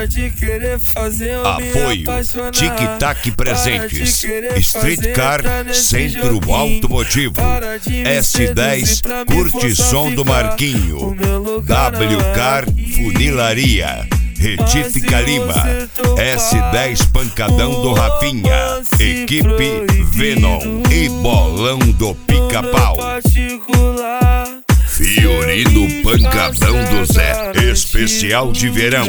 Apoio Tic Tac Presentes, Streetcar Centro Automotivo, S10 Curte Som do Marquinho, WCar Funilaria, Retífica Lima, S10 Pancadão do Rafinha, Equipe Venom e Bolão do Pica-Pau. Fiorino Pancadão do Zé, especial de verão.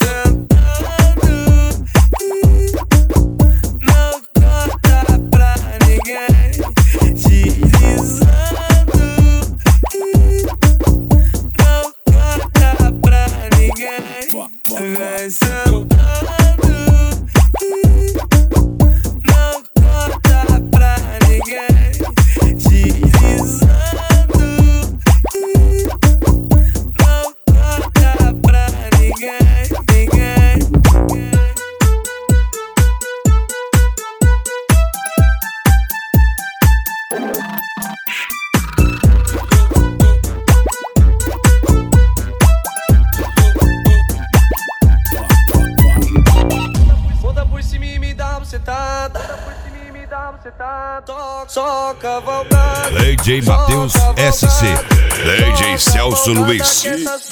DJ Matheus SC, DJ Celso Luiz.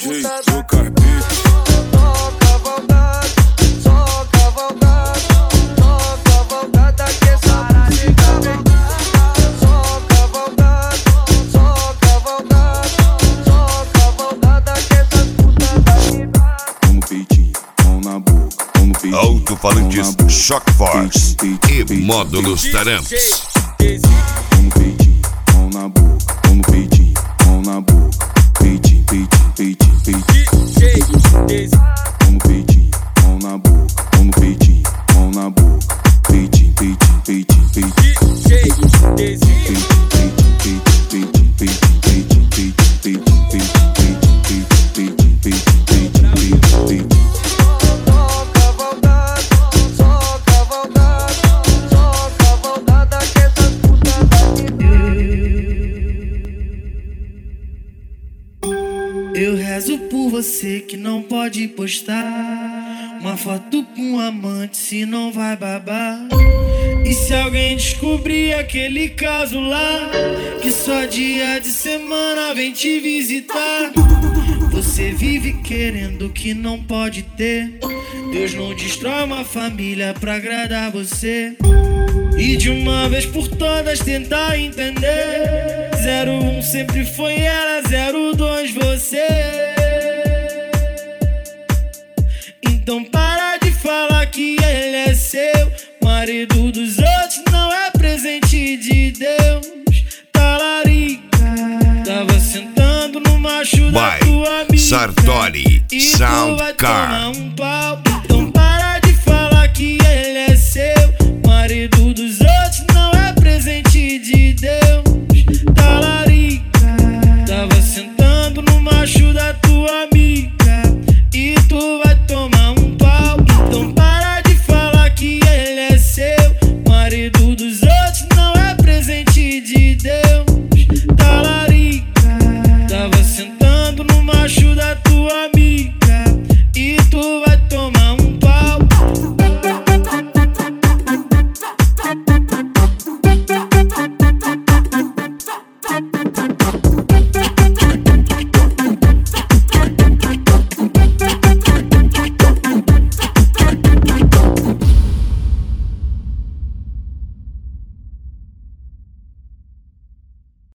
Alto-falantes Shock Force e módulos Taramps. Mão no peitinho, mão na boca, mão no peitinho, mão na boca, peitinho, peitinho, peitinho, peitinho. Mão no peitinho, mão na boca, mão no peitinho, mão na boca, peitinho, peitinho, peitinho, peitinho. Eu rezo por você que não pode postar uma foto com um amante, se não vai babar. E se alguém descobrir aquele caso lá, que só dia de semana vem te visitar. Você vive querendo o que não pode ter. Deus não destrói uma família pra agradar você. E de uma vez por todas tentar entender. 01 sempre foi ela, 02 você. Então para de falar que ele é seu. Marido dos outros não é presente de Deus. Talarica, tava sentando no macho da tua amiga. Sartori e Sound tu vai Car. tomar um pau.